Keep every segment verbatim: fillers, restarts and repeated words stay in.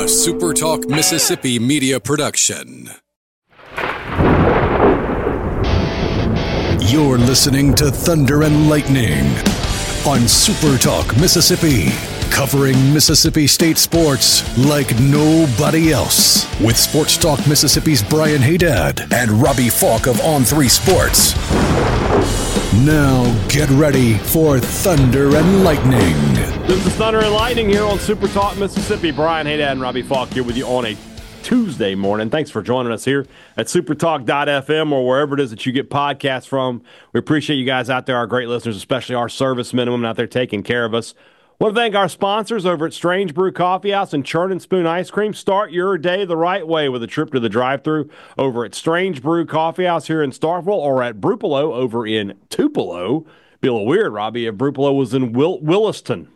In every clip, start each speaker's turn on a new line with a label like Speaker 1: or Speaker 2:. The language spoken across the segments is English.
Speaker 1: A Super Talk Mississippi media production. You're listening to Thunder and Lightning on Super Talk Mississippi, covering Mississippi State sports like nobody else. With Sports Talk Mississippi's Brian Haydad and Robbie Falk of On three Sports. Now get ready for Thunder and Lightning.
Speaker 2: This is Thunder and Lightning here on Super Talk Mississippi. Brian Haydad and Robbie Falk here with you on a Tuesday morning. Thanks for joining us here at supertalk dot f m or wherever it is that you get podcasts from. We appreciate you guys out there, our great listeners, especially our service minimum out there taking care of us. I want to thank our sponsors over at Strange Brew Coffee House and Churn and Spoon Ice Cream. Start your day the right way with a trip to the drive-thru over at Strange Brew Coffee House here in Starkville or at Brupolo over in Tupelo. Be a little weird, Robbie, if Brupolo was in Will- Williston.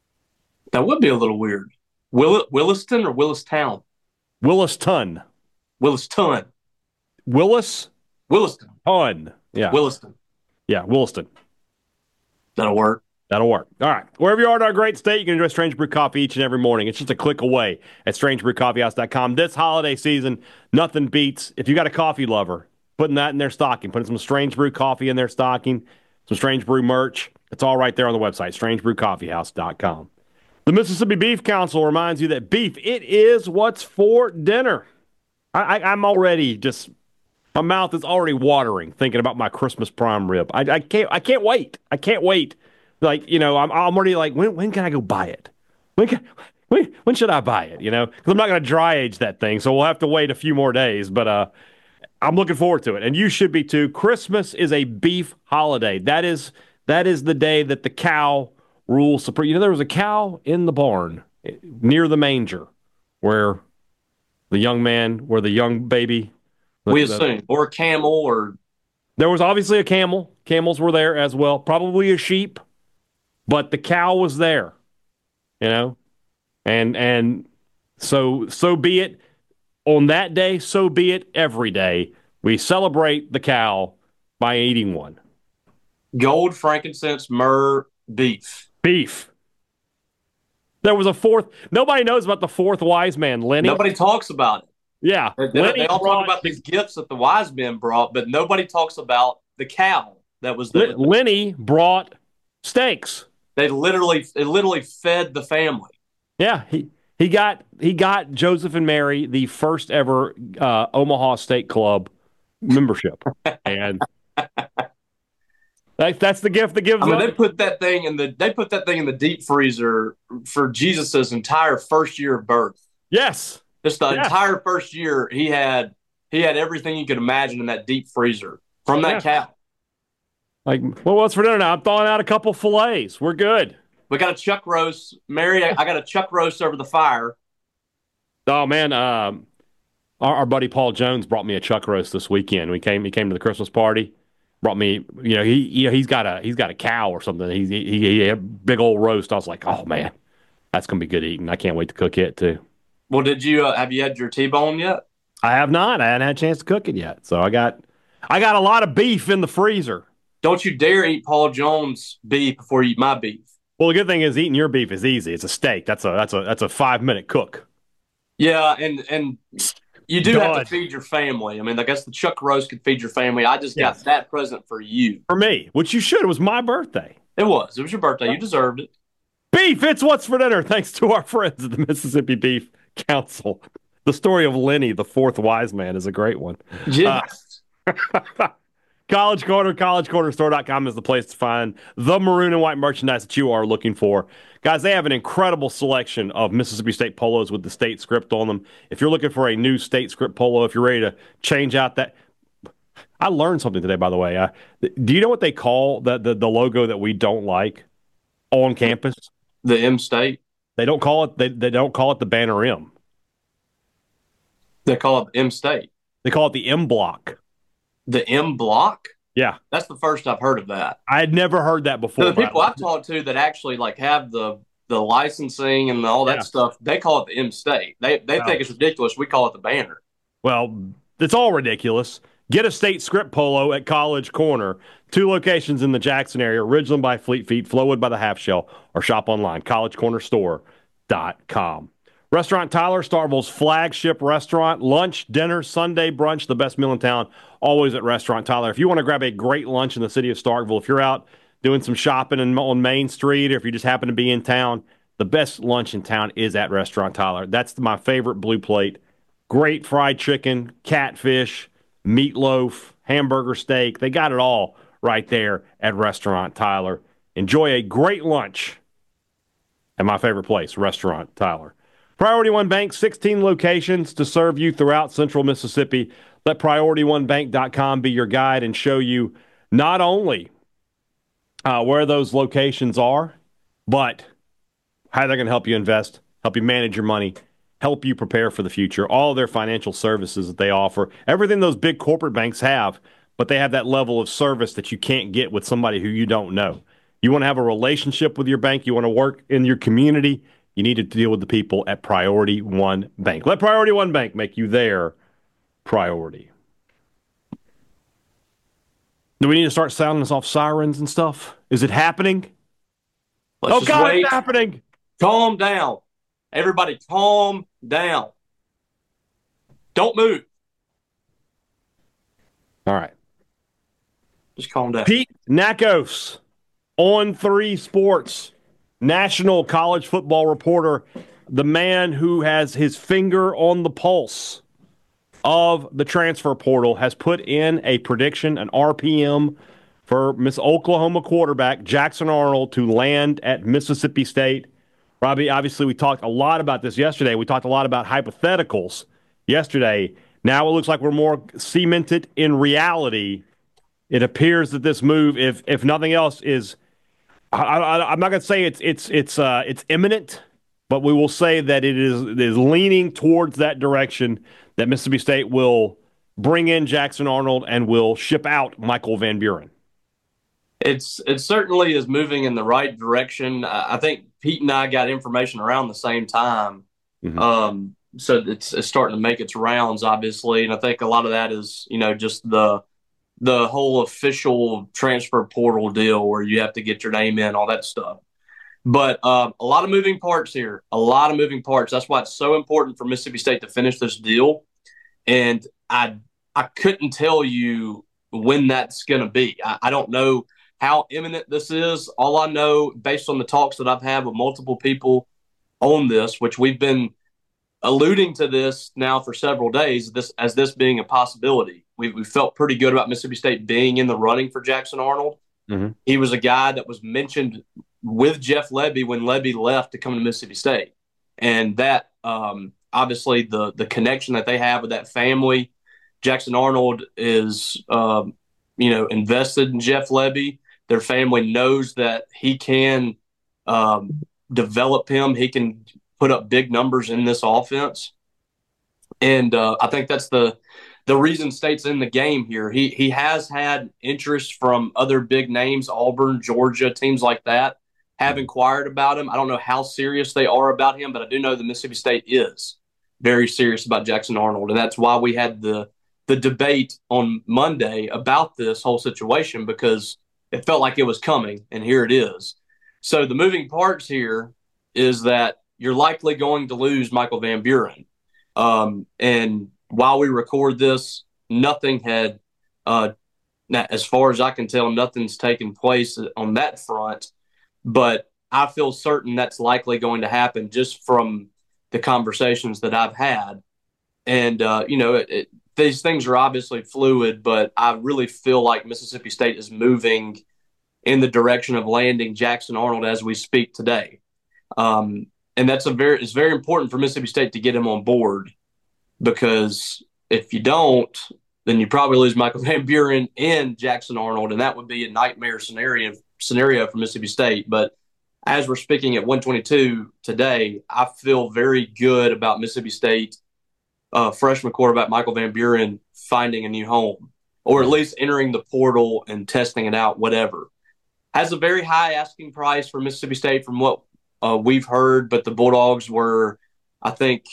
Speaker 3: That would be a little weird. Will- Williston or Willistown?
Speaker 2: Williston.
Speaker 3: Williston.
Speaker 2: Willis?
Speaker 3: Williston.
Speaker 2: Ton. Yeah.
Speaker 3: Williston.
Speaker 2: Yeah, Williston.
Speaker 3: That'll work.
Speaker 2: That'll work. All right. Wherever you are in our great state, you can enjoy Strange Brew Coffee each and every morning. It's just a click away at strange brew coffee house dot com. This holiday season, nothing beats, if you got a coffee lover, putting that in their stocking, putting some Strange Brew coffee in their stocking, some Strange Brew merch. It's all right there on the website, strange brew coffee house dot com. The Mississippi Beef Council reminds you that beef, it is what's for dinner. I, I, I'm already just, my mouth is already watering thinking about my Christmas prime rib. I, I can't I can't wait. I can't wait. Like, you know, I'm, I'm already like, when when can I go buy it? When can, when, when should I buy it, you know? Because I'm not going to dry age that thing, so we'll have to wait a few more days. But uh, I'm looking forward to it, and you should be too. Christmas is a beef holiday. That is that is the day that the cow rules supreme. You know, there was a cow in the barn near the manger where the young man, where the young baby.
Speaker 3: We
Speaker 2: the,
Speaker 3: assume. Or a camel, or...
Speaker 2: There was obviously a camel. Camels were there as well. Probably a sheep. But the cow was there, you know, and and so so be it. On that day, so be it every day. We celebrate the cow by eating one.
Speaker 3: Gold, frankincense, myrrh, beef.
Speaker 2: Beef. There was a fourth. Nobody knows about the fourth wise man, Lenny.
Speaker 3: Nobody talks about it.
Speaker 2: Yeah.
Speaker 3: They, they all talk about these gifts that the wise men brought, but nobody talks about the cow that was there.
Speaker 2: Lenny brought steaks.
Speaker 3: They literally, they literally fed the family.
Speaker 2: Yeah, he he got he got Joseph and Mary the first ever uh, Omaha Steak Club membership, and that, that's the gift that gives.
Speaker 3: I mean,
Speaker 2: up.
Speaker 3: they put that thing in the they put that thing in the deep freezer for Jesus's entire first year of birth.
Speaker 2: Yes,
Speaker 3: just the
Speaker 2: yes.
Speaker 3: entire first year, he had he had everything you could imagine in that deep freezer from that yes. cow.
Speaker 2: Like, well, what's for dinner now? I'm thawing out a couple fillets. We're good.
Speaker 3: We got a chuck roast. Mary, I, I got a chuck roast over the fire.
Speaker 2: Oh, man. Um, our, our buddy Paul Jones brought me a chuck roast this weekend. We came, he came to the Christmas party, brought me, you know, he, you know, he's got a, he's got a cow or something. He, he, he had a big old roast. I was like, oh, man, that's going to be good eating. I can't wait to cook it, too.
Speaker 3: Well, did you, uh, have you had your T-bone yet?
Speaker 2: I have not. I hadn't had a chance to cook it yet. So I got, I got a lot of beef in the freezer.
Speaker 3: Don't you dare eat Paul Jones beef before you eat my beef.
Speaker 2: Well, the good thing is eating your beef is easy. It's a steak. That's a that's a that's a five minute cook.
Speaker 3: Yeah, and and you do
Speaker 2: God.
Speaker 3: have to feed your family. I mean, I guess the chuck roast could feed your family. I just
Speaker 2: yes.
Speaker 3: got that present for you.
Speaker 2: For me, which you should. It was my birthday.
Speaker 3: It was. It was your birthday. You deserved it.
Speaker 2: Beef, it's what's for dinner. Thanks to our friends at the Mississippi Beef Council. The story of Lenny, the fourth wise man, is a great one.
Speaker 3: Yes.
Speaker 2: Uh, College Corner, college corner store dot com is the place to find the maroon and white merchandise that you are looking for. Guys, they have an incredible selection of Mississippi State polos with the state script on them. If you're looking for a new state script polo, if you're ready to change out that... I learned something today, by the way. Uh, do you know what they call the, the, the logo that we don't like on campus?
Speaker 3: The M State?
Speaker 2: They don't call it, they, they don't call it the banner M.
Speaker 3: They call it M State.
Speaker 2: They call it the M block.
Speaker 3: The M block?
Speaker 2: Yeah.
Speaker 3: That's the first I've heard of that.
Speaker 2: I had never heard that before.
Speaker 3: So the people I've talked to that actually like have the the licensing and all that yeah. stuff, they call it the M State. They they oh. think it's ridiculous. We call it the banner.
Speaker 2: Well, it's all ridiculous. Get a state script polo at College Corner. Two locations in the Jackson area, Ridgeland by Fleet Feet, Flowwood by the Half Shell, or shop online, college corner store dot com. Restaurant Tyler, Starkville's flagship restaurant. Lunch, dinner, Sunday brunch, the best meal in town, always at Restaurant Tyler. If you want to grab a great lunch in the city of Starkville, if you're out doing some shopping in, on Main Street, or if you just happen to be in town, the best lunch in town is at Restaurant Tyler. That's my favorite blue plate. Great fried chicken, catfish, meatloaf, hamburger steak. They got it all right there at Restaurant Tyler. Enjoy a great lunch at my favorite place, Restaurant Tyler. Priority One Bank, sixteen locations to serve you throughout central Mississippi. Let priority one bank dot com be your guide and show you not only uh, where those locations are, but how they're going to help you invest, help you manage your money, help you prepare for the future. All of their financial services that they offer, everything those big corporate banks have, but they have that level of service that you can't get with somebody who you don't know. You want to have a relationship with your bank, you want to work in your community, you need to deal with the people at Priority One Bank. Let Priority One Bank make you their priority. Do we need to start sounding us off sirens and stuff? Is it happening?
Speaker 3: Let's
Speaker 2: oh,
Speaker 3: just
Speaker 2: God,
Speaker 3: wait.
Speaker 2: It's happening.
Speaker 3: Calm down. Everybody calm down. Don't move.
Speaker 2: All right.
Speaker 3: Just calm down.
Speaker 2: Pete Nakos, On Three Sports, national college football reporter, the man who has his finger on the pulse of the transfer portal, has put in a prediction, an R P M, for Miss Oklahoma quarterback Jackson Arnold to land at Mississippi State. Robbie, obviously we talked a lot about this yesterday. We talked a lot about hypotheticals yesterday. Now it looks like we're more cemented in reality. It appears that this move, if if nothing else, is I, I, I'm not going to say it's it's it's uh, it's imminent, but we will say that it is it is leaning towards that direction, that Mississippi State will bring in Jackson Arnold and will ship out Michael Van Buren.
Speaker 3: It's it certainly is moving in the right direction. I think Pete and I got information around the same time, mm-hmm. um, so it's, it's starting to make its rounds, obviously, and I think a lot of that is you know just the the whole official transfer portal deal where you have to get your name in, all that stuff. But uh, a lot of moving parts here, a lot of moving parts. That's why it's so important for Mississippi State to finish this deal. And I I couldn't tell you when that's going to be. I, I don't know how imminent this is. All I know, based on the talks that I've had with multiple people on this, which we've been alluding to this now for several days, this as this being a possibility. We, we felt pretty good about Mississippi State being in the running for Jackson Arnold. Mm-hmm. He was a guy that was mentioned with Jeff Lebby when Lebby left to come to Mississippi State. And that, um, obviously, the the connection that they have with that family, Jackson Arnold is, um, you know, invested in Jeff Lebby. Their family knows that he can um, develop him. He can put up big numbers in this offense. And uh, I think that's the the reason State's in the game here. He he has had interest from other big names, Auburn, Georgia, teams like that, have inquired about him. I don't know how serious they are about him, but I do know that Mississippi State is very serious about Jackson Arnold. And that's why we had the the debate on Monday about this whole situation, because it felt like it was coming, and here it is. So the moving parts here is that you're likely going to lose Michael Van Buren. Um, and while we record this, nothing had, uh, as far as I can tell, nothing's taken place on that front. But I feel certain that's likely going to happen just from the conversations that I've had. And, uh, you know, it, it, these things are obviously fluid, but I really feel like Mississippi State is moving in the direction of landing Jackson Arnold as we speak today. Um, and that's a very, it's very important for Mississippi State to get him on board, because if you don't, then you probably lose Michael Van Buren and Jackson Arnold, and that would be a nightmare scenario scenario for Mississippi State. But as we're speaking at one twenty-two today, I feel very good about Mississippi State uh, freshman quarterback Michael Van Buren finding a new home, or at least entering the portal and testing it out, whatever. Has a very high asking price for Mississippi State from what uh, we've heard, but the Bulldogs were, I think,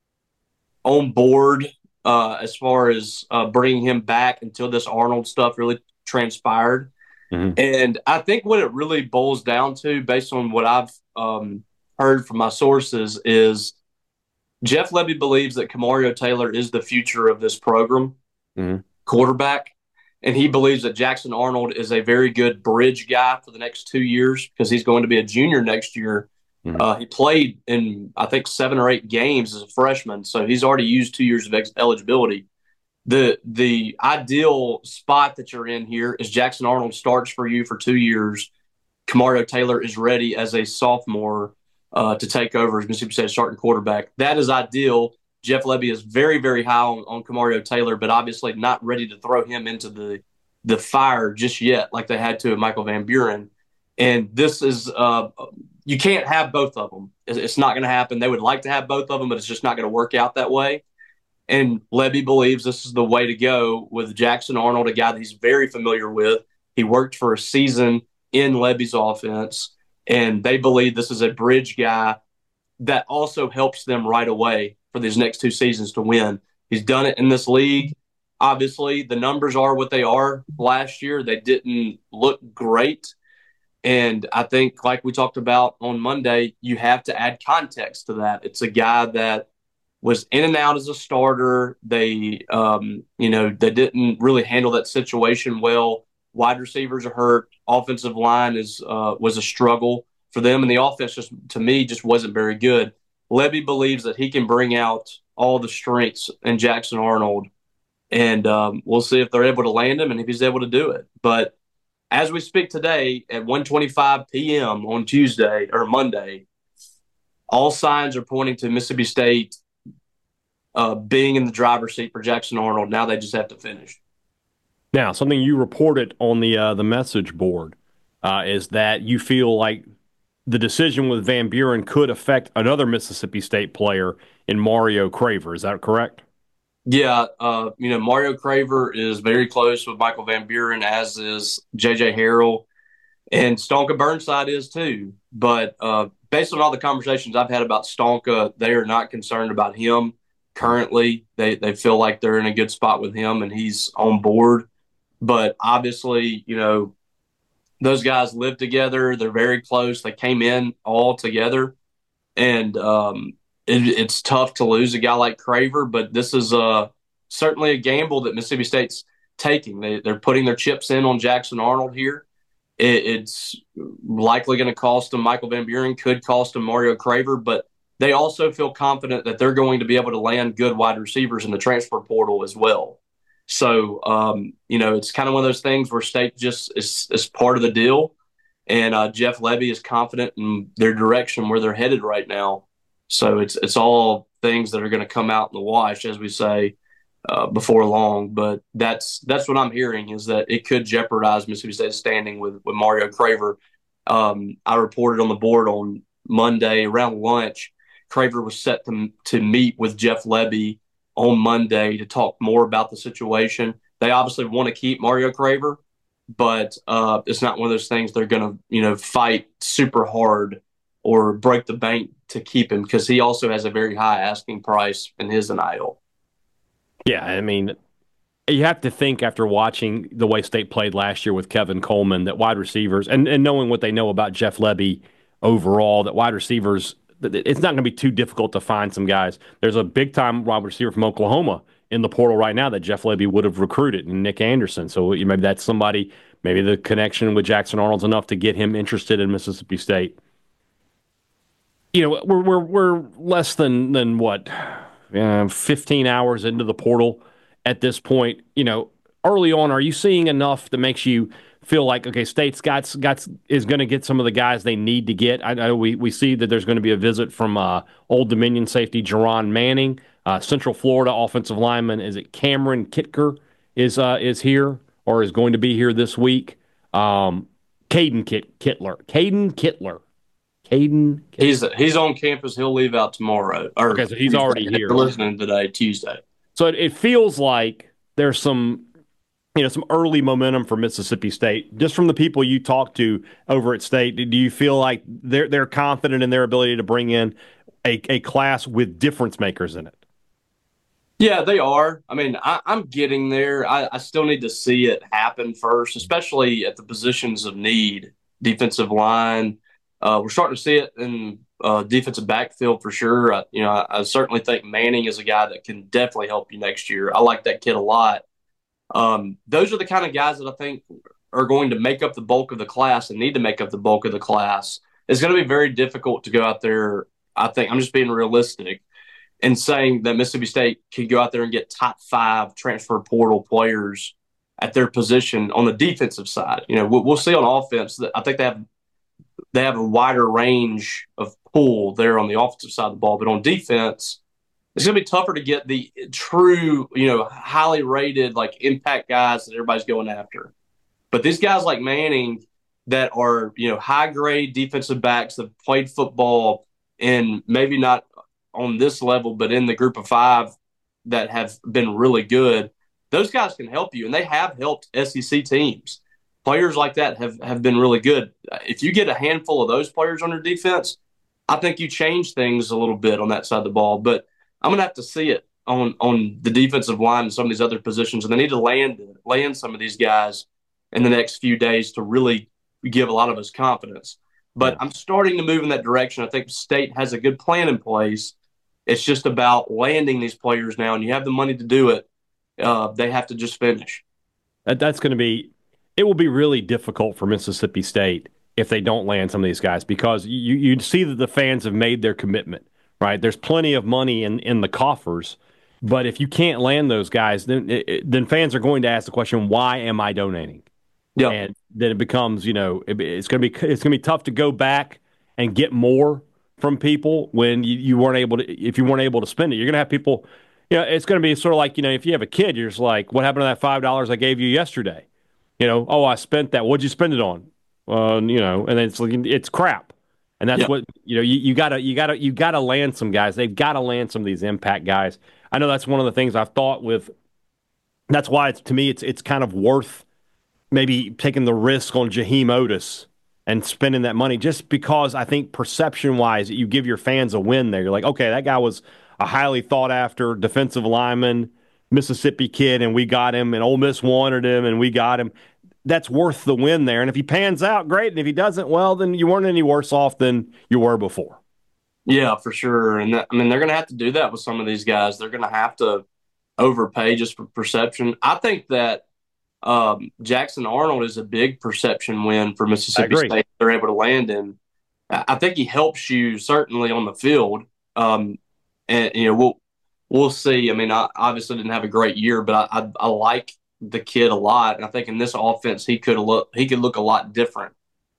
Speaker 3: on board uh, as far as uh, bringing him back until this Arnold stuff really transpired. Mm-hmm. And I think what it really boils down to, based on what I've um, heard from my sources, is Jeff Lebby believes that Kamario Taylor is the future of this program, mm-hmm. quarterback, and he believes that Jackson Arnold is a very good bridge guy for the next two years because he's going to be a junior next year. Mm-hmm. Uh, he played in, I think, seven or eight games as a freshman, so he's already used two years of ex- eligibility. The the ideal spot that you're in here is Jackson Arnold starts for you for two years. Kamario Taylor is ready as a sophomore uh, to take over as Mississippi State starting quarterback. That is ideal. Jeff Lebby is very, very high on, on Kamario Taylor, but obviously not ready to throw him into the the fire just yet like they had to at Michael Van Buren. And this is uh, – you can't have both of them. It's not going to happen. They would like to have both of them, but it's just not going to work out that way. And Lebby believes this is the way to go with Jackson Arnold, a guy that he's very familiar with. He worked for a season in Lebby's offense, and they believe this is a bridge guy that also helps them right away for these next two seasons to win. He's done it in this league. Obviously, the numbers are what they are. Last year, they didn't look great. And I think, like we talked about on Monday, you have to add context to that. It's a guy that was in and out as a starter. They, um, you know, they didn't really handle that situation well. Wide receivers are hurt. Offensive line is uh, was a struggle for them, and the offense just, to me, just wasn't very good. Lebby believes that he can bring out all the strengths in Jackson Arnold, and um, we'll see if they're able to land him and if he's able to do it. But as we speak today at one twenty-five p.m. on Tuesday or Monday, all signs are pointing to Mississippi State uh, being in the driver's seat for Jackson Arnold. Now they just have to finish.
Speaker 2: Now, something you reported on the uh, the message board uh, is that you feel like the decision with Van Buren could affect another Mississippi State player in Mario Craver. Is that correct?
Speaker 3: Yeah, uh, you know, Mario Craver is very close with Michael Van Buren, as is J J Harrell, and Stonka Burnside is too. But uh, based on all the conversations I've had about Stonka, they are not concerned about him currently. They they feel like they're in a good spot with him, and he's on board. But obviously, you know, those guys live together. They're very close. They came in all together, and um, it, it's tough to lose a guy like Craver. But this is uh, certainly a gamble that Mississippi State's taking. They, they're putting their chips in on Jackson Arnold here. It, it's likely going to cost them Michael Van Buren, could cost them Mario Craver, but they also feel confident that they're going to be able to land good wide receivers in the transfer portal as well. So, um, you know, it's kind of one of those things where State just is, is part of the deal. And uh, Jeff Lebby is confident in their direction where they're headed right now. So it's it's all things that are going to come out in the wash, as we say, uh, before long. But that's that's what I'm hearing, is that it could jeopardize Mississippi State's standing with, with Mario Craver. Um, I reported on the board on Monday around lunch, Craver was set to, to meet with Jeff Lebby on Monday to talk more about the situation. They obviously want to keep Mario Craver, but uh, it's not one of those things they're going to, you know, fight super hard or break the bank to keep him, because he also has a very high asking price in his N I L.
Speaker 2: Yeah, I mean, you have to think after watching the way State played last year with Kevin Coleman that wide receivers, and, and knowing what they know about Jeff Lebby overall, that wide receivers, it's not going to be too difficult to find some guys. There's a big-time wide receiver from Oklahoma in the portal right now that Jeff Lebby would have recruited, and Nick Anderson. So maybe that's somebody, maybe the connection with Jackson Arnold's enough to get him interested in Mississippi State. You know, we're we're we're less than than what, uh, fifteen hours into the portal at this point. You know, early on, are you seeing enough that makes you feel like, okay, State's got, got is going to get some of the guys they need to get? I know we, we see that there's going to be a visit from uh, Old Dominion safety Jerron Manning. Uh, Central Florida offensive lineman, is it Cameron Kitker, is uh, is here or is going to be here this week. Um, Caden Kit- Kittler. Caden Kittler. Caden.
Speaker 3: He's he's on campus. He'll leave out tomorrow. Or
Speaker 2: okay, so he's already here.
Speaker 3: They're listening today, Tuesday.
Speaker 2: So it, it feels like there's some, you know, some early momentum for Mississippi State. Just from the people you talk to over at State, do you feel like they're they're confident in their ability to bring in a, a class with difference makers in it?
Speaker 3: Yeah, they are. I mean, I, I'm getting there. I, I still need to see it happen first, especially at the positions of need, defensive line. Uh, we're starting to see it in uh, defensive backfield for sure. I, you know, I, I certainly think Manning is a guy that can definitely help you next year. I like that kid a lot. Um, those are the kind of guys that I think are going to make up the bulk of the class and need to make up the bulk of the class. It's going to be very difficult to go out there. I think I'm just being realistic and saying that Mississippi State can go out there and get top five transfer portal players at their position on the defensive side. You know, we'll, we'll see on offense that I think they have they have a wider range of pool there on the offensive side of the ball, but on defense, it's going to be tougher to get the true, you know, highly rated, like impact guys that everybody's going after. But these guys like Manning that are, you know, high grade defensive backs that have played football and maybe not on this level, but in the group of five that have been really good, those guys can help you. And they have helped S E C teams. Players like that have, have been really good. If you get a handful of those players on your defense, I think you change things a little bit on that side of the ball. But I'm going to have to see it on, on the defensive line and some of these other positions. And they need to land, land some of these guys in the next few days to really give a lot of us confidence. But yeah. I'm starting to move in that direction. I think State has a good plan in place. It's just about landing these players now, and you have the money to do it. Uh, they have to just finish.
Speaker 2: That, that's going to be – it will be really difficult for Mississippi State if they don't land some of these guys because you you see that the fans have made their commitment, right? There's plenty of money in, in the coffers, but if you can't land those guys, then it, then fans are going to ask the question, why am I donating?
Speaker 3: Yeah.
Speaker 2: And then it becomes, you know, it, it's going to be it's going to be tough to go back and get more from people when you, you weren't able to, if you weren't able to spend it. You're going to have people, you know, it's going to be sort of like, you know, if you have a kid, you're just like, what happened to that five dollars I gave you yesterday? You know, oh, I spent that. What'd you spend it on? Uh, you know, and then it's like, it's crap. And that's
Speaker 3: yeah.
Speaker 2: what, you know, you, you gotta, you gotta, you gotta land some guys. They've got to land some of these impact guys. I know that's one of the things I've thought with, that's why it's, to me, it's, it's kind of worth maybe taking the risk on Jaheim Otis and spending that money just because I think perception-wise, you give your fans a win there. You're like, okay, that guy was a highly thought-after defensive lineman, Mississippi kid, and we got him, and Ole Miss wanted him, and we got him. That's worth the win there. And if he pans out, great. And if he doesn't, well, then you weren't any worse off than you were before.
Speaker 3: Yeah, for sure. And that, I mean, they're going to have to do that with some of these guys. They're going to have to overpay just for perception. I think that um, Jackson Arnold is a big perception win for Mississippi State. They're able to land in. I think he helps you certainly on the field. Um, and, you know, we'll, we'll see. I mean, I obviously didn't have a great year, but I, I, I like the kid a lot. And I think in this offense, he could look, he could look a lot different.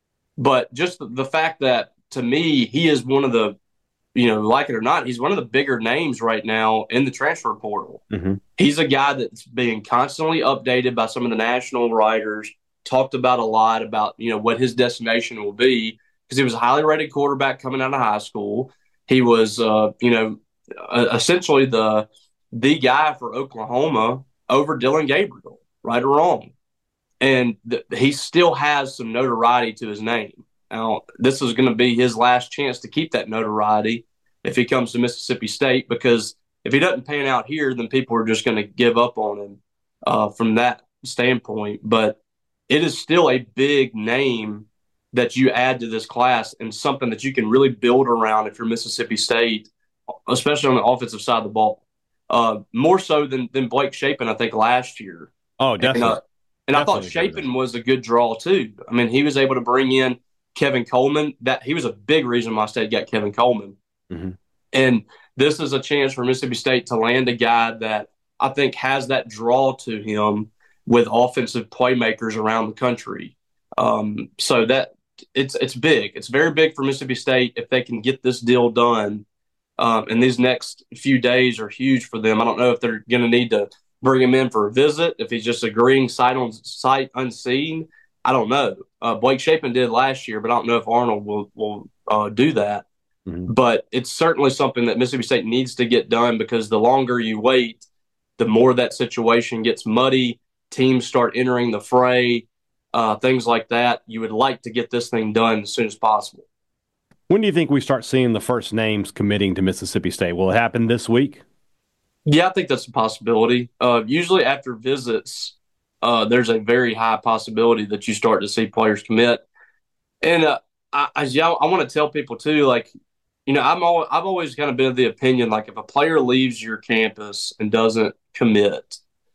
Speaker 3: But just the, the fact that, to me, he is one of the, you know, like it or not, he's one of the bigger names right now in the transfer portal.
Speaker 2: Mm-hmm.
Speaker 3: He's a guy that's being constantly updated by some of the national writers, talked about a lot about, you know, what his destination will be, because he was a highly rated quarterback coming out of high school. He was, uh, you know, essentially the the guy for Oklahoma over Dylan Gabriel, right or wrong. And th- he still has some notoriety to his name. Now, this is going to be his last chance to keep that notoriety if he comes to Mississippi State, because if he doesn't pan out here, then people are just going to give up on him uh, from that standpoint. But it is still a big name that you add to this class and something that you can really build around if you're Mississippi State, especially on the offensive side of the ball. Uh, more so than, than Blake Shapen, I think, last year.
Speaker 2: Oh, definitely.
Speaker 3: And, uh, and I thought Shapen was a good draw, too. I mean, he was able to bring in Kevin Coleman. That he was a big reason why State got Kevin Coleman.
Speaker 2: Mm-hmm.
Speaker 3: And this is a chance for Mississippi State to land a guy that I think has that draw to him with offensive playmakers around the country. Um, so that it's it's big. It's very big for Mississippi State if they can get this deal done. Um, and these next few days are huge for them. I don't know if they're going to need to bring him in for a visit, if he's just agreeing sight on sight unseen. I don't know. Uh, Blake Shapen did last year, but I don't know if Arnold will will uh, do that.
Speaker 2: Mm-hmm.
Speaker 3: But it's certainly something that Mississippi State needs to get done, because the longer you wait, the more that situation gets muddy. Teams start entering the fray, uh, things like that. You would like to get this thing done as soon as possible.
Speaker 2: When do you think we start seeing the first names committing to Mississippi State? Will it happen this week?
Speaker 3: Yeah, I think that's a possibility. Uh, usually after visits, uh, there's a very high possibility that you start to see players commit. And uh, I, I, I want to tell people, too, like, you know, I'm all, I've always kind of been of the opinion, like if a player leaves your campus and doesn't commit,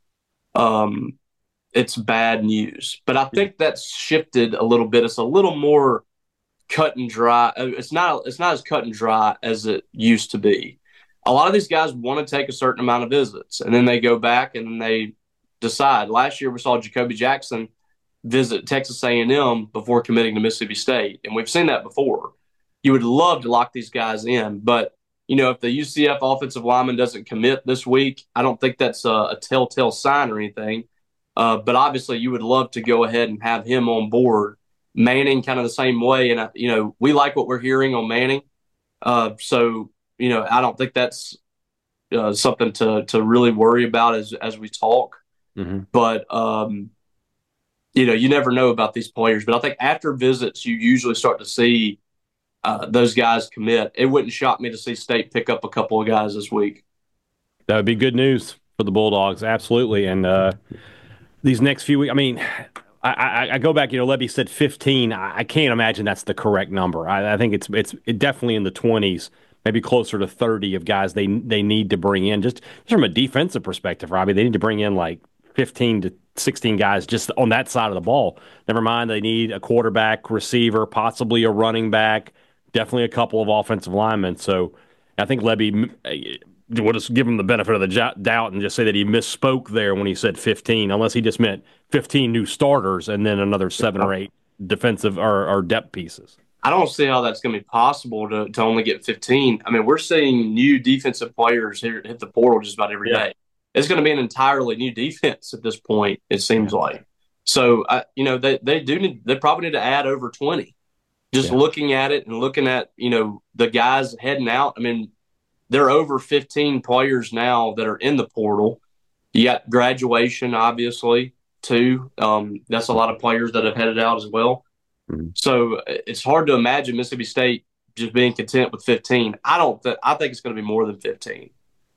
Speaker 3: um, it's bad news. But I think that's shifted a little bit. It's a little more cut and dry. It's not it's not as cut and dry as it used to be. A lot of these guys want to take a certain amount of visits, and then they go back and they decide. Last year we saw Jacoby Jackson visit Texas A and M before committing to Mississippi State, and we've seen that before. You would love to lock these guys in, but you know if the U C F offensive lineman doesn't commit this week, I don't think that's a, a telltale sign or anything. Uh, but obviously, you would love to go ahead and have him on board. Manning, kind of the same way, and you know we like what we're hearing on Manning. Uh, so you know I don't think that's uh, something to to really worry about as as we talk. Mm-hmm. But um, you know you never know about these players. But I think after visits, you usually start to see uh, those guys commit. It wouldn't shock me to see State pick up a couple of guys this week.
Speaker 2: That would be good news for the Bulldogs, absolutely. And uh, these next few weeks, I mean, I, I, I go back. You know, Lebby said fifteen. I, I can't imagine that's the correct number. I, I think it's it's it definitely in the twenties, maybe closer to thirty of guys they they need to bring in. Just, just from a defensive perspective, Robbie, they need to bring in like fifteen to sixteen guys just on that side of the ball. Never mind, they need a quarterback, receiver, possibly a running back, definitely a couple of offensive linemen. So I think Lebby we'll just give him the benefit of the doubt and just say that he misspoke there when he said fifteen, unless he just meant fifteen new starters and then another seven or eight defensive or, or depth pieces.
Speaker 3: I don't see how that's going to be possible to, to only get fifteen. I mean, we're seeing new defensive players here hit the portal just about every yeah. day. It's going to be an entirely new defense at this point, it seems yeah. like. So, uh, you know, they, they do need, they probably need to add over twenty. Just yeah. looking at it and looking at, you know, the guys heading out. I mean, there are over fifteen players now that are in the portal. You got graduation, obviously, too. Um, that's a lot of players that have headed out as well. Mm-hmm. So it's hard to imagine Mississippi State just being content with fifteen. I don't. Th- I think it's going to be more than fifteen.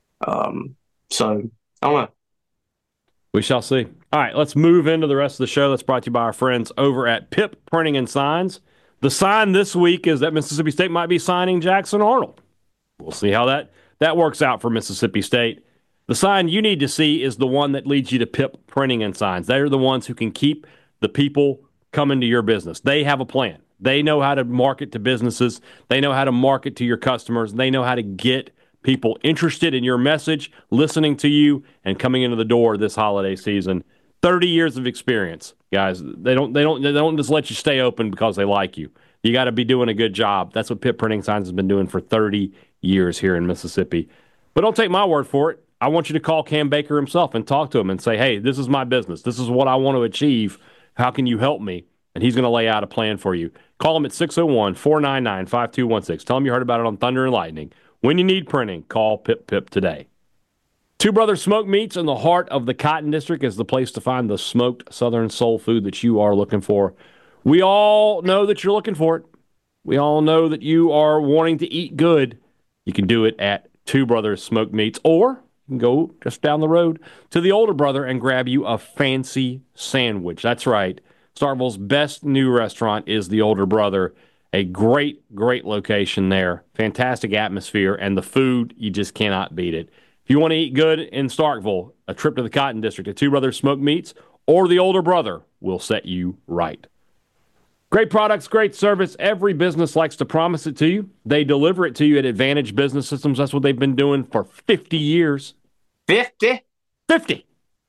Speaker 3: Um, so I don't know.
Speaker 2: We shall see. All right, let's move into the rest of the show. That's brought to you by our friends over at Pip Printing and Signs. The sign this week is that Mississippi State might be signing Jackson Arnold. We'll see how that, that works out for Mississippi State. The sign you need to see is the one that leads you to Pip Printing and Signs. They're the ones who can keep the people coming to your business. They have a plan. They know how to market to businesses. They know how to market to your customers. They know how to get people interested in your message, listening to you, and coming into the door this holiday season. thirty years of experience, guys. They don't they don't they don't just let you stay open because they like you. You got to be doing a good job. That's what Pip Printing Signs has been doing for thirty years here in Mississippi. But don't take my word for it. I want you to call Cam Baker himself and talk to him and say, hey, this is my business. This is what I want to achieve. How can you help me? And he's going to lay out a plan for you. Call him at six oh one, four nine nine, five two one six. Tell him you heard about it on Thunder and Lightning. When you need printing, call Pip Pip today. Two Brothers Smoked Meats in the heart of the Cotton District is the place to find the smoked Southern soul food that you are looking for. We all know that you're looking for it. We all know that you are wanting to eat good. You can do it at Two Brothers Smoked Meats, or you can go just down the road to the Older Brother and grab you a fancy sandwich. That's right. Starkville's best new restaurant is the Older Brother. A great, great location there. Fantastic atmosphere, and the food, you just cannot beat it. If you want to eat good in Starkville, a trip to the Cotton District at Two Brothers Smoked Meats or the Older Brother will set you right. Great products, great service. Every business likes to promise it to you. They deliver it to you at Advantage Business Systems. That's what they've been doing for fifty years.
Speaker 3: fifty?
Speaker 2: fifty.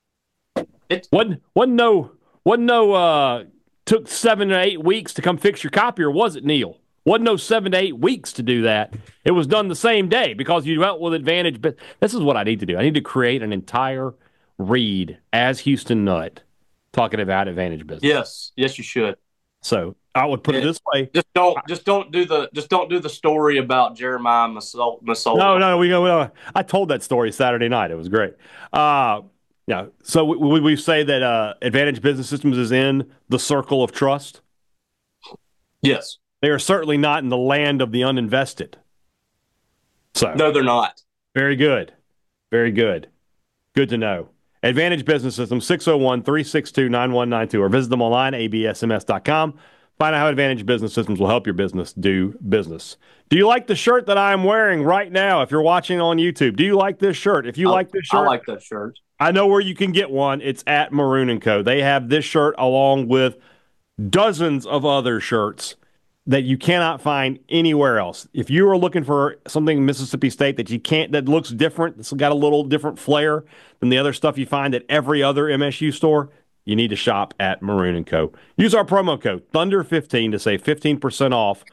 Speaker 2: It wasn't, wasn't no, wasn't no uh, took seven to eight weeks to come fix your copier, was it, Neil? Wasn't no seven to eight weeks to do that. It was done the same day because you dealt with Advantage. But this is what I need to do. I need to create an entire read as Houston Nutt talking about Advantage Business.
Speaker 3: Yes, yes, you should.
Speaker 2: So I would put yeah. it this way:
Speaker 3: just don't, just don't do the, just don't do the story about Jeremiah Masoli.
Speaker 2: No, no, we go. Uh, I told that story Saturday night. It was great. Uh, yeah. So we, we, we say that uh, Advantage Business Systems is in the circle of trust.
Speaker 3: Yes,
Speaker 2: they are certainly not in the land of the uninvested. So
Speaker 3: no, they're not.
Speaker 2: Very good, very good, good to know. Advantage Business Systems, six oh one, three six two, nine one nine two, or visit them online, a b s m s dot com. Find out how Advantage Business Systems will help your business do business. Do you like the shirt that I'm wearing right now? If you're watching on YouTube, do you like this shirt? If you
Speaker 3: I,
Speaker 2: like this shirt,
Speaker 3: I like that shirt.
Speaker 2: I know where you can get one. It's at Maroon and Co. They have this shirt along with dozens of other shirts that you cannot find anywhere else. If you are looking for something in Mississippi State that you can't, that looks different, it's got a little different flair than the other stuff you find at every other M S U store, you need to shop at Maroon and Co. Use our promo code Thunder fifteen to save fifteen percent off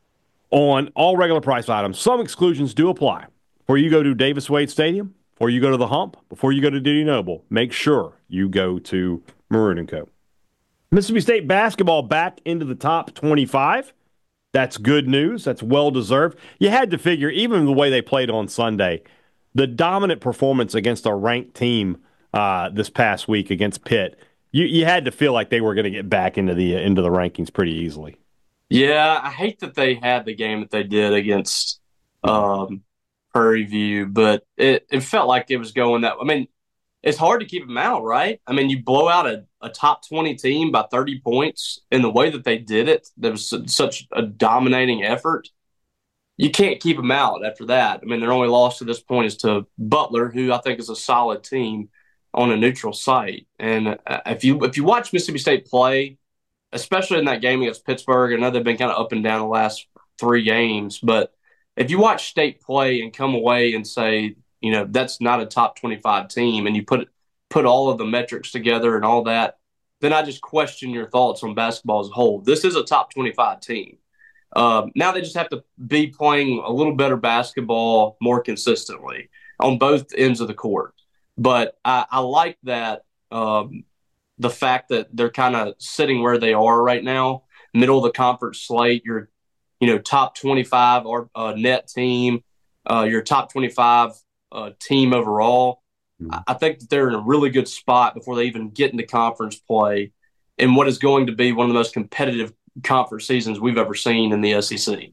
Speaker 2: on all regular price items. Some exclusions do apply. Before you go to Davis Wade Stadium, before you go to the Hump, before you go to Dudy Noble, make sure you go to Maroon and Co. Mississippi State basketball back into the top twenty-five. That's good news. That's well-deserved. You had to figure, even the way they played on Sunday, the dominant performance against a ranked team uh, this past week against Pitt, you, you had to feel like they were going to get back into the into the rankings pretty easily.
Speaker 3: Yeah, I hate that they had the game that they did against um, Prairie View, but it, it felt like it was going that – I mean, it's hard to keep them out, right? I mean, you blow out a, a top twenty team by thirty points in the way that they did it. There was such a dominating effort. You can't keep them out after that. I mean, their only loss to this point is to Butler, who I think is a solid team on a neutral site. And if you if you watch Mississippi State play, especially in that game against Pittsburgh, I know they've been kind of up and down the last three games, but if you watch State play and come away and say, you know, that's not a top twenty-five team, and you put put all of the metrics together and all that, then I just question your thoughts on basketball as a whole. This is a top twenty-five team. Um, now they just have to be playing a little better basketball more consistently on both ends of the court. But I, I like that um, the fact that they're kind of sitting where they are right now, middle of the conference slate. You're, you know, top twenty-five or uh, net team. Uh, your top twenty-five uh, team overall. Mm-hmm. I think that they're in a really good spot before they even get into conference play in what is going to be one of the most competitive conference seasons we've ever seen in the S E C.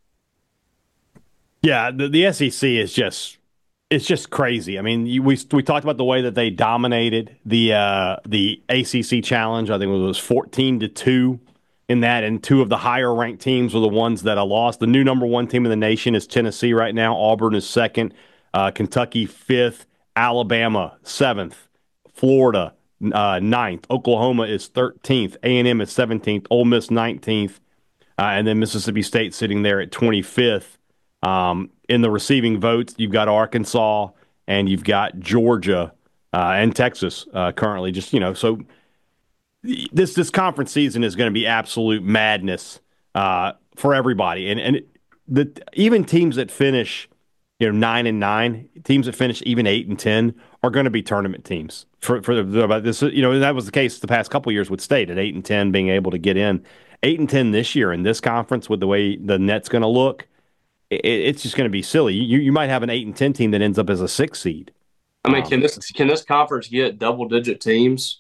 Speaker 2: Yeah, the, the S E C is just it's just crazy. I mean, you, we we talked about the way that they dominated the uh, the A C C challenge. I think it was fourteen to two in that, and two of the higher ranked teams were the ones that I lost. The new number one team in the nation is Tennessee right now. Auburn is second, uh, Kentucky fifth, Alabama seventh, Florida uh, ninth, Oklahoma is thirteenth, A and M is seventeenth, Ole Miss nineteenth, uh, and then Mississippi State sitting there at twenty-fifth. Um, in the receiving votes, you've got Arkansas and you've got Georgia uh, and Texas uh, currently. Just, you know, so this this conference season is going to be absolute madness uh, for everybody. And and the even teams that finish, you know, nine and nine, teams that finish even eight and ten are going to be tournament teams. For for the, this, you know, that was the case the past couple of years with State at eight and ten being able to get in. Eight and ten this year in this conference with the way the net's going to look. It's just going to be silly. You you might have an eight and ten team that ends up as a six seed.
Speaker 3: I mean, can this can this conference get double digit teams?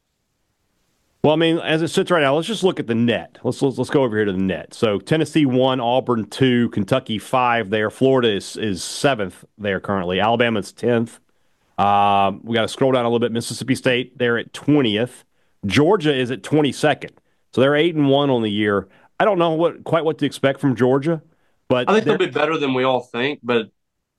Speaker 2: Well, I mean, as it sits right now, let's just look at the net. Let's let's, let's go over here to the net. So Tennessee one, Auburn two, Kentucky five. There, Florida is is seventh there currently. Alabama's tenth. Um, we got to scroll down a little bit. Mississippi State they're at twentieth. Georgia is at twenty-second. So they're eight and one on the year. I don't know what quite what to expect from Georgia. But
Speaker 3: I think they'll be better than we all think, but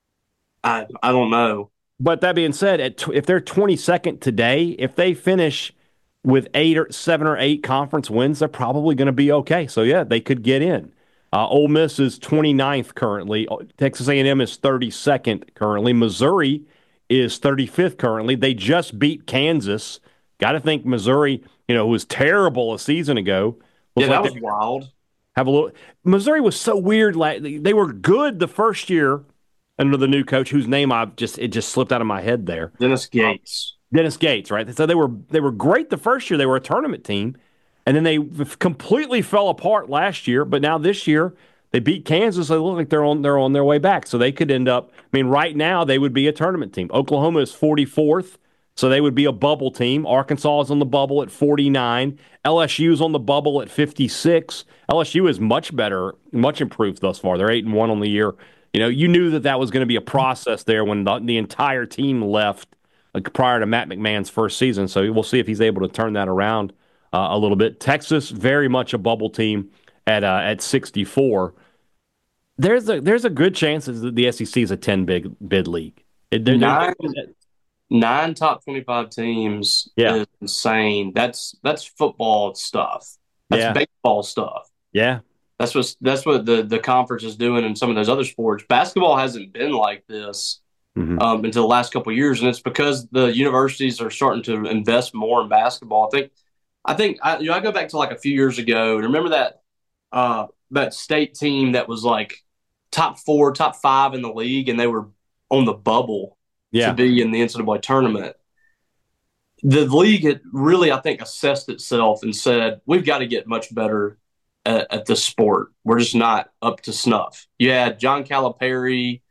Speaker 3: I I don't know.
Speaker 2: But that being said, at if they're twenty-second today, if they finish with eight or seven or eight conference wins, they're probably going to be okay. So yeah, they could get in. Uh, Ole Miss is twenty-ninth currently. Texas A and M is thirty-second currently. Missouri is thirty-fifth currently. They just beat Kansas. Got to think Missouri, you know, who was terrible a season ago.
Speaker 3: Yeah, that
Speaker 2: like
Speaker 3: was wild.
Speaker 2: Have a little. Missouri was so weird. Like they were good the first year under the new coach, whose name I just it just slipped out of my head there.
Speaker 3: Dennis Gates.
Speaker 2: Um, Dennis Gates, right? So they were they were great the first year. They were a tournament team, and then they completely fell apart last year. But now this year they beat Kansas. They look like they're on they're on their way back. So they could end up. I mean, right now they would be a tournament team. Oklahoma is forty-fourth. So they would be a bubble team. Arkansas is on the bubble at forty-nine. L S U is on the bubble at fifty-six. L S U is much better, much improved thus far. They're eight and one on the year. You know, you knew that that was going to be a process there when the, the entire team left like, prior to Matt McMahon's first season. So we'll see if he's able to turn that around uh, a little bit. Texas, very much a bubble team at uh, at sixty-four. There's a there's a good chance that the S E C is a ten big bid league. It, they're,
Speaker 3: nine,
Speaker 2: they're,
Speaker 3: nine top twenty-five teams
Speaker 2: yeah.
Speaker 3: is insane. That's that's football stuff. That's
Speaker 2: yeah.
Speaker 3: baseball stuff.
Speaker 2: Yeah.
Speaker 3: That's what that's what the, the conference is doing in some of those other sports. Basketball hasn't been like this mm-hmm. um, until the last couple of years, and it's because the universities are starting to invest more in basketball. I think I think I, you know I go back to like a few years ago. Remember that uh, that state team that was like top four, top five in the league, and they were on the bubble
Speaker 2: yeah.
Speaker 3: to be in the N C double A tournament. The league had really, I think, assessed itself and said, we've got to get much better at, at this sport. We're just not up to snuff. You had John Calipari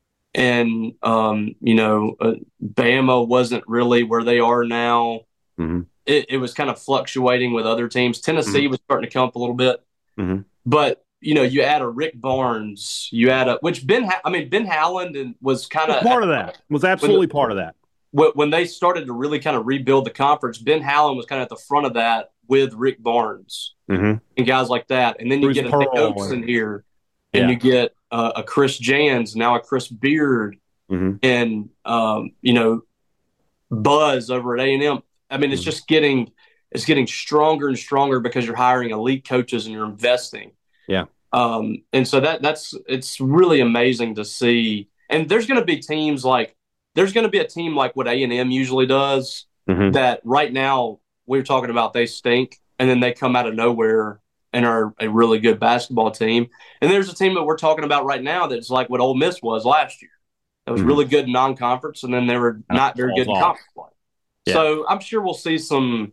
Speaker 3: and, um, you know, uh, Bama wasn't really where they are now.
Speaker 2: Mm-hmm.
Speaker 3: It, it was kind of fluctuating with other teams. Tennessee mm-hmm. was starting to come up a little bit.
Speaker 2: Mm-hmm.
Speaker 3: But, you know, you add a Rick Barnes, you add a – which Ben – I mean, Ben Howland and was kind of –
Speaker 2: part of that. Was absolutely the, part of that.
Speaker 3: When they started to really kind of rebuild the conference, Ben Howland was kind of at the front of that with Rick Barnes
Speaker 2: mm-hmm.
Speaker 3: and guys like that. And then you
Speaker 2: Bruce
Speaker 3: get a
Speaker 2: Pearl
Speaker 3: Nick Oaks in here, and
Speaker 2: yeah.
Speaker 3: you get uh, a Chris Jans, now a Chris Beard,
Speaker 2: mm-hmm.
Speaker 3: and, um, you know, Buzz over at A and M. I mean, it's mm-hmm. just getting it's getting stronger and stronger because you're hiring elite coaches and you're investing.
Speaker 2: Yeah.
Speaker 3: Um, and so that that's it's really amazing to see. And there's going to be teams like there's going to be a team like what A and M usually does
Speaker 2: mm-hmm.
Speaker 3: that right now we're talking about they stink, and then they come out of nowhere and are a really good basketball team. And there's a team that we're talking about right now that's like what Ole Miss was last year. That was mm-hmm. really good in non-conference, and then they were not very good in conference play. Yeah. So I'm sure we'll see some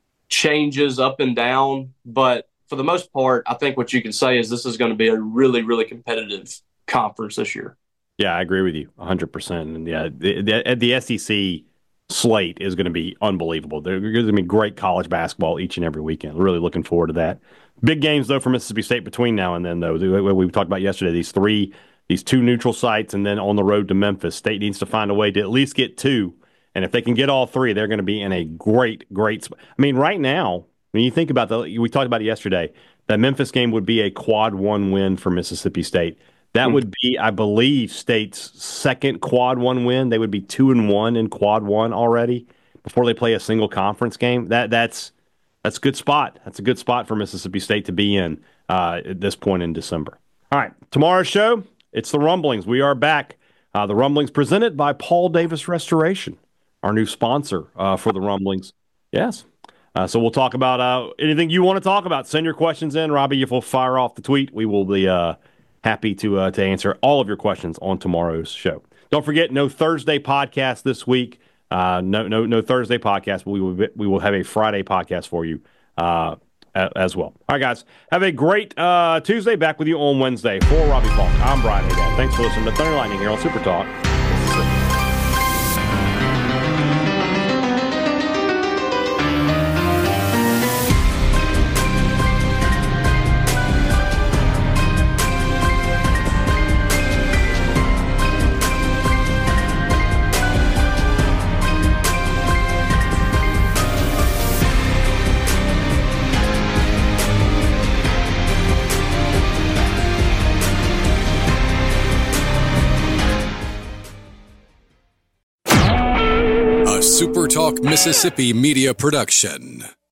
Speaker 3: changes up and down, but for the most part, I think what you can say is this is going to be a really, really competitive conference this year.
Speaker 2: Yeah, I agree with you one hundred percent. And yeah, the, the, the S E C slate is going to be unbelievable. There's going to be great college basketball each and every weekend. Really looking forward to that. Big games, though, for Mississippi State between now and then, though. We talked about yesterday, these three, these two neutral sites, and then on the road to Memphis. State needs to find a way to at least get two. And if they can get all three, they're going to be in a great, great spot. I mean, right now, when you think about the, we talked about it yesterday, that Memphis game would be a quad one win for Mississippi State. That mm-hmm. would be, I believe, State's second quad one win. They would be two and one in quad one already before they play a single conference game. That that's that's a good spot. That's a good spot for Mississippi State to be in uh, at this point in December. All right, tomorrow's show, it's the Rumblings. We are back. Uh, the Rumblings presented by Paul Davis Restoration, our new sponsor uh, for the Rumblings. Yes. Uh, so we'll talk about uh, anything you want to talk about. Send your questions in. Robbie, if we'll fire off the tweet, we will be uh, happy to uh, to answer all of your questions on tomorrow's show. Don't forget, no Thursday podcast this week. Uh, no no no Thursday podcast. We will be, we will have a Friday podcast for you uh, as well. All right, guys. Have a great uh, Tuesday. Back with you on Wednesday. For Robbie Falk, I'm Brian Haydad. Thanks for listening to Thunder Lightning here on Super Talk.
Speaker 1: Super Talk Mississippi Media Production.